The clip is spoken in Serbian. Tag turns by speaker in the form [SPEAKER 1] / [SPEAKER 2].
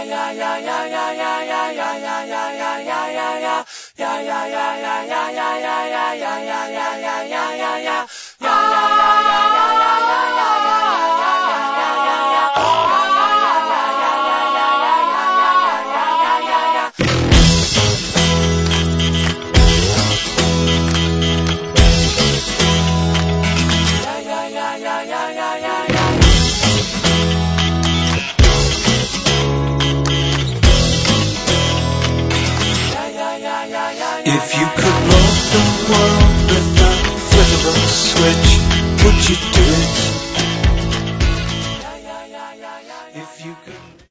[SPEAKER 1] If you could love the world without a flip of a switch, would you